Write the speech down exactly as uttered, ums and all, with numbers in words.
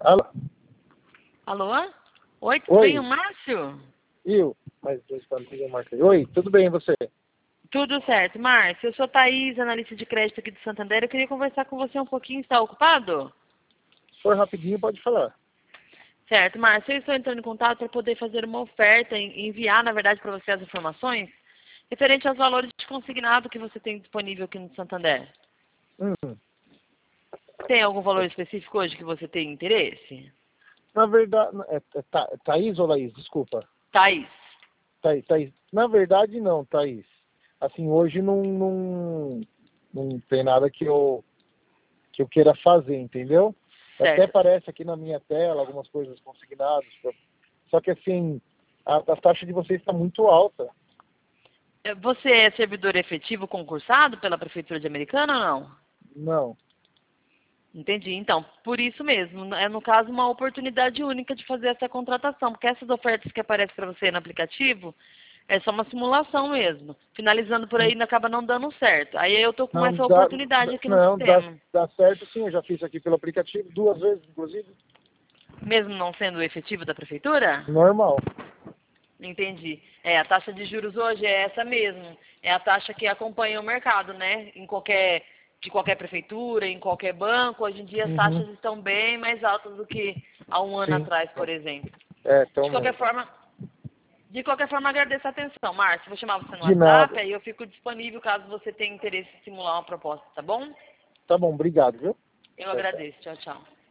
Alô? Alô? Oi, tudo Oi. bem, o Márcio? Eu? Mais dois para não marca. Oi, tudo bem, e você? Tudo certo. Márcio, eu sou Thaís, analista de crédito aqui de Santander. Eu queria conversar com você um pouquinho. Está ocupado? Se for rapidinho, pode falar. Certo, Márcio. Eu estou entrando em contato para poder fazer uma oferta e enviar, na verdade, para você as informações referente aos valores de consignado que você tem disponível aqui no Santander. Hum. Tem algum valor específico hoje que você tem interesse? Na verdade, é, é, Tha- é Thaís ou Laís? Desculpa. Thaís. Thaís, Thaís. Na verdade, não, Thaís. Assim, hoje não, não, não tem nada que eu, que eu queira fazer, entendeu? Até Certo. aparece aqui na minha tela algumas coisas consignadas. Só que, assim, a, a taxa de vocês está muito alta. Você é servidor efetivo concursado pela Prefeitura de Americana ou não? Não. Entendi. Então, por isso mesmo, é no caso uma oportunidade única de fazer essa contratação, porque essas ofertas que aparecem para você no aplicativo é só uma simulação mesmo. Finalizando por aí, acaba não dando certo. Aí eu tô com Não, essa dá, oportunidade aqui no não dá, sistema. dá certo sim, eu já fiz aqui pelo aplicativo duas vezes, inclusive. Mesmo não sendo efetivo da prefeitura? Normal. Entendi. É, a taxa de juros hoje é essa mesmo. É a taxa que acompanha o mercado, né? Em qualquer, de qualquer prefeitura, em qualquer banco. Hoje em dia as Uhum. taxas estão bem mais altas do que há um ano Sim. atrás, por exemplo. É, então De qualquer mesmo. forma, de qualquer forma, agradeço a atenção. Márcio, vou chamar você no De WhatsApp, nada. aí eu fico disponível caso você tenha interesse em simular uma proposta, tá bom? Tá bom, obrigado, viu? Eu Tchau, tchau. agradeço. Tchau, tchau.